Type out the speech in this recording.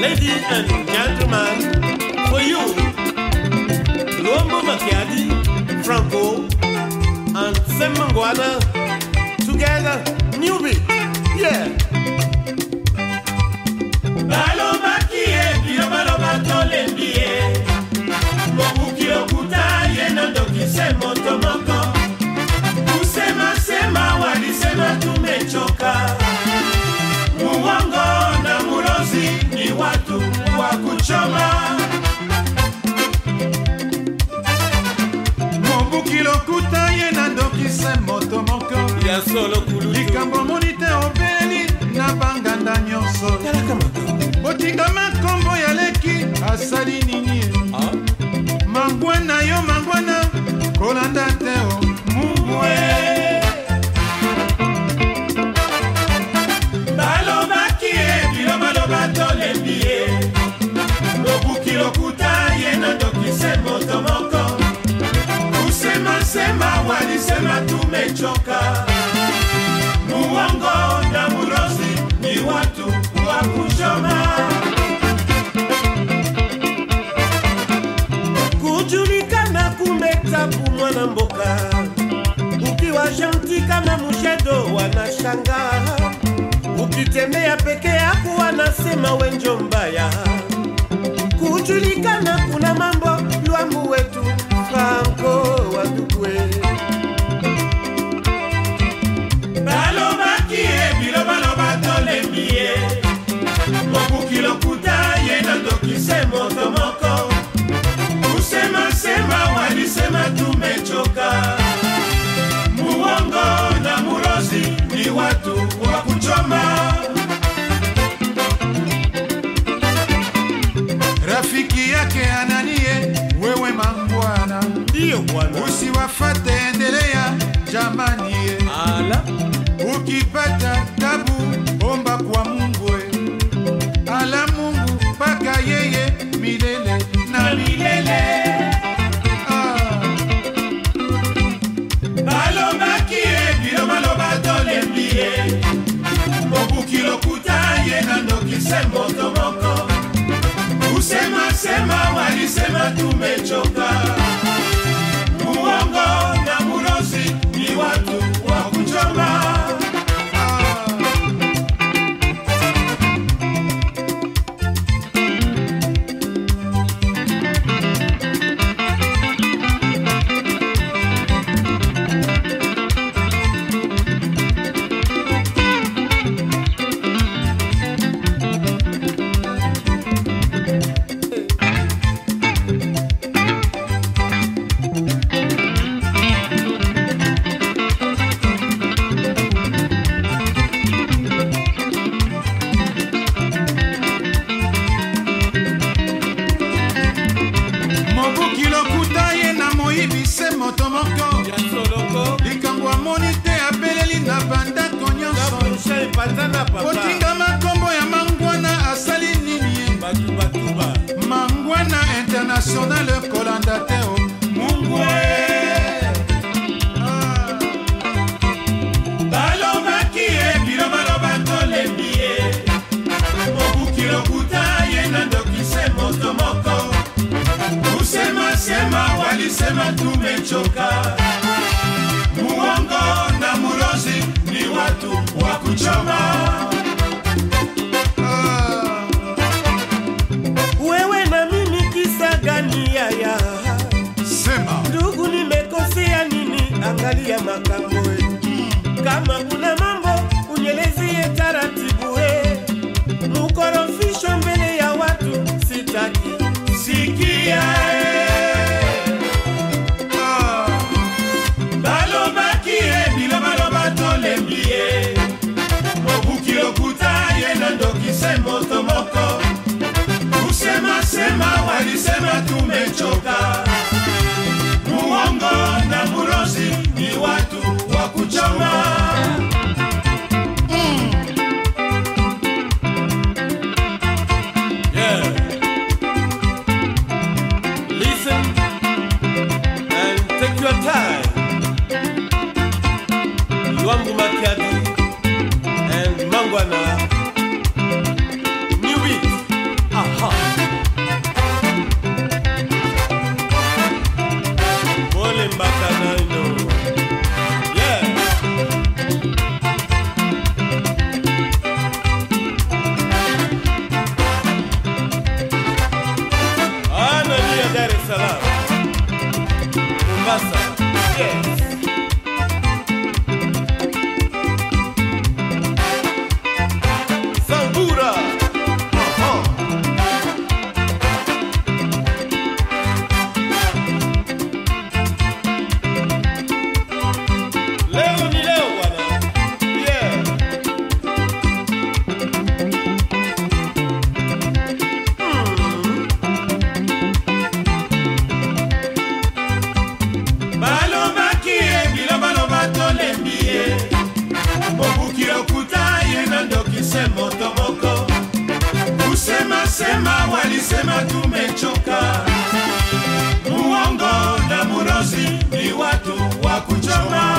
Ladies and gentlemen, for you, Luambo Makiadi, Franco, and Semangwana, together, new beat, yeah. Balo Makie, Biobalo Batole Bie, Mobuki Okuta, Yenando Kisemo Tomoko, Usema Sema, Walisema Tumechoka, Muwango na Murozi ni watu wa kuchoma. Mobuki Lokuta Yenando Kisemo Tomoko, Ya solo kulutu Likambo Monite Obeli na Banganda Nyonso, Botikama Kombo ya Leki Asali Nini, Mangwana yo Mangwana Kolanda Teo Mungwe. Balo Makie, Biobalo Batole Bie, Mobuki Lokuta Yenando Kisemo Tomoko, Usema Sema Walisema Tumechoka, Muwango na Murozi ni watu wa kuchoma. Kujulikana kumetabu mwana mboka, ukiwa janti kama mushedo wanashangaa, ukitembea peke yako wanasema wenjo mbaya. Kujulikana kuna mambo Luambo wetu Franco Wadugwe. Balo Makie, Bilobalo Batole Bie, Mobuki Lokuta Yenando Kisemo Tomoko, Usema Sema Walisema Tumechoka, Muwango na Murozi ni watu wa kuchoma. Rafiki yake Ananie, wewe Mangwana, Ndiyo bwana. usiwafate, endelea jamani ye. Ala Ukipata tabu omba kwa Mungu, ala Mungu paka yeye milele na milele. Balo Makie, Bilobalo Batole Bie, Mobuki Lokuta Yenando Kisemo Tomoko, Usema Sema Walisema Tumechoka, Muwango na Murozi ni watu wa kuchoma. Mobuki Lokuta ye na moyibi se moto moko, Ya soloko, likambo amoni te apeleli na bandako nyonso. Kapushe Patana Papa, Botingama kombo ya Mangwana asali nini ye? Batuba, Mangwana International Kolanda Teo Mungwe. Balo Makie, Bilobalo Batole Bie, Mobuki Lokuta Yenando Kisemo Tomoko, Usema Sema Walisema Tumechoka, Muwango na Murozi ni watu wa kuchoma. Wewe na mimi kisa gani yaya? Sema Ndugu nimekosea nini? Angalia makambo yetu. Kama kuna mambo unyelezie taratibu we. Mukorofisho mbele ya watu sitaki. Sikia Balo Makie, Bilobalo Batole Bie, Mobuki Lokuta Yenando Kisemo Tomoko, Usema Sema Walisema Tumechoka, Muwango na Murozi ni watu wa kuchoma. Yeah. Mombasa. Yes. Sambura. Leo ni leo bwana. Yeah. Motomoko kusema sema walisema tumechoka. Muongo na murozi ni watu wa kuchoma.